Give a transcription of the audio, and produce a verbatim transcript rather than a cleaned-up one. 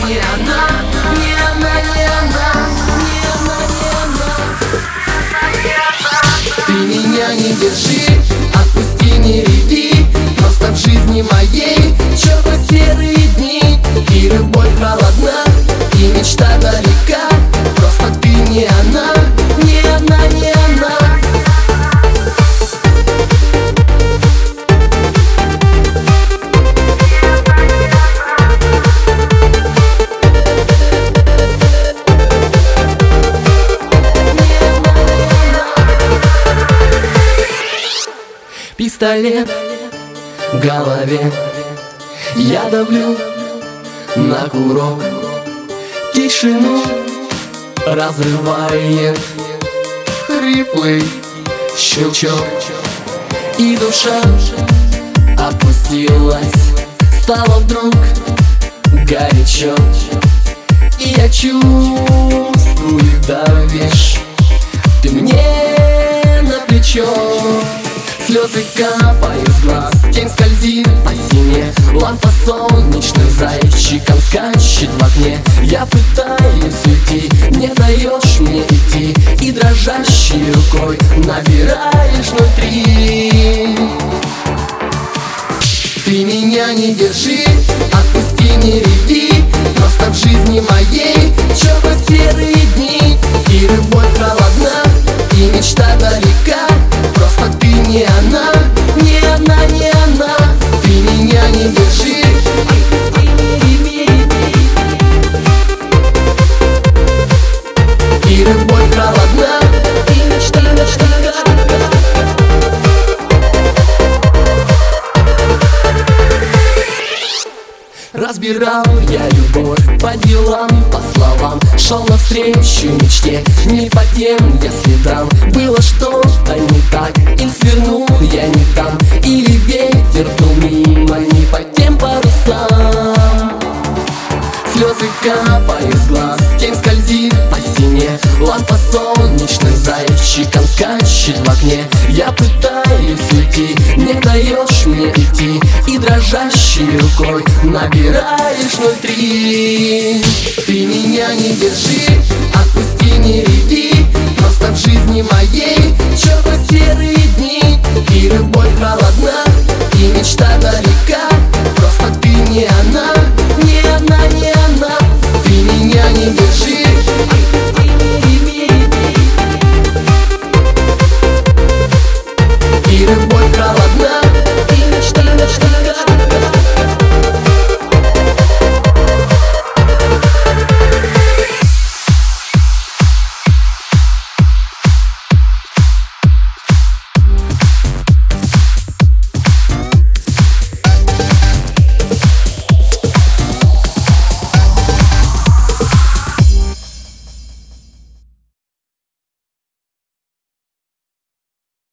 не она, не она, не она, не она, не она. Ты меня не держи, отпусти, не реви. Просто в жизни моей черно-серые дни, и любовь холодна, и мечта далека. Просто ты не она, не она, не она. Пистолет в голове, я давлю на курок. Тишину разрывает хриплый щелчок, и душа опустилась, стало вдруг горячо. И я чувствую, давишь ты мне на плечо. Слезы капают с глаз, тень скользит по стене. Лампа солнечным зайчиком скачет в окне. Я пытаюсь уйти, не даешь мне идти, и дрожащей рукой набираешь внутри. Ты меня не держи, отпусти, не реви. Просто в жизни моей черно-серые дни, и любовь холодна, и мечта далека. Просто ты не она, не она, не она. Ты меня не держи, отпусти, не реви. И любовь холодна, и мечта далека. Разбирал я любовь по делам, по словам, шел навстречу мечте, не по тем я следам. Было что-то не так, или свернул я не там, или ветер дул мимо, не по тем парусам. Слезы капают с глаз, тень скользит по стене. Лампа солнечным зайчиком скачет в окне. Я пытаюсь уйти, не даешь мне идти, и дрожащей рукой набираешь внутри. Ты меня не держи, отпусти, не реви.